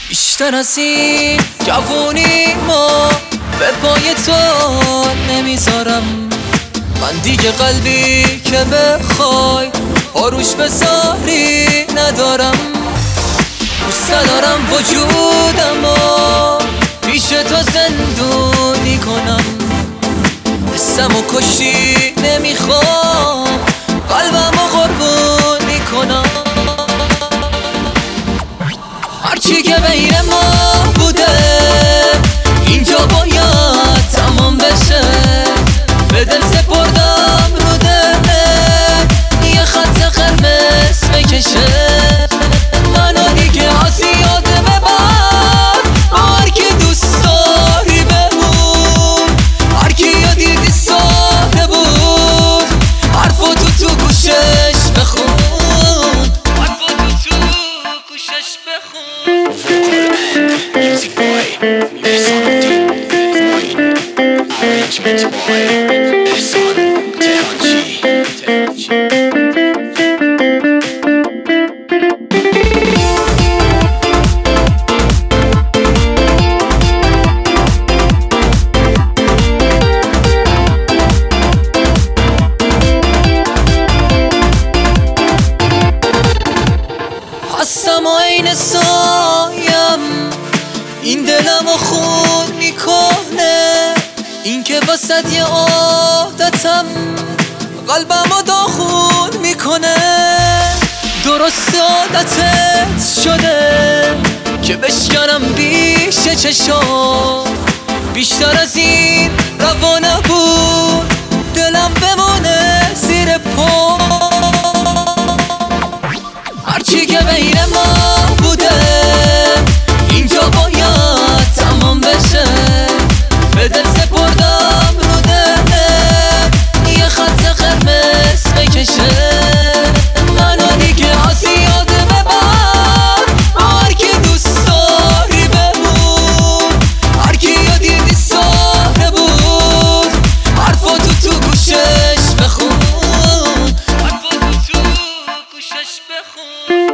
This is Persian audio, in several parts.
بیشتر از این جوونی ما به پای تو نمیذارم. من دیگه قلبی که بخوای پاروش بذاری ندارم. دوست دارم وجودمو پیش تو زندونی کنم. اسمو کشتی نمیخوام قلبمو قربونی کنم. هرچی که بین ما بوده اینجا باید تمام بشه. به دل سپردم رو دلم یه خط قرمز بکشه. منو دیگه از یاد ببر، هر کی دوست داری بمون. هر کی یا دیدی ساده بود حرفو تو گوشش بخون. حرفو تو گوشش بخون. Music boy, this on arrangement boy, this on Tehran G. هستم و عین سایم این دلمو خون میکنه. این که وسط یه عادتم قلبمو داغون میکنه. درست عادتت شده که بشکنم بیش چشام. بیشتر از این روا نبود دلم بمونه زیر پا. هرچی که بین ما بوده اینجا باید تمام بشه. به دل سپردم رو دلم یه خط قرمز بکشه. منو دیگه از یاد ببر، هر کی دوست داری بمون. هر کی یا دیدی ساده بود حرفو تو گوشش بخون. حرفو تو گوشش بخون.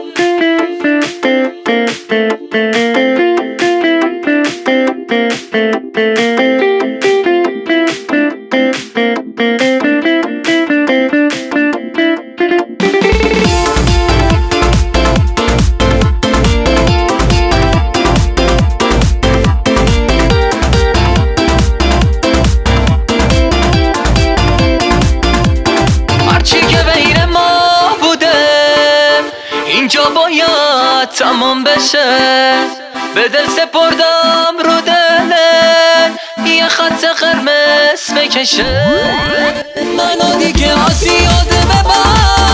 اینجا باید تمام بشه. به دل سپردم رو دلم یه خط قرمز بکشه. منو دیگه از یاد ببر،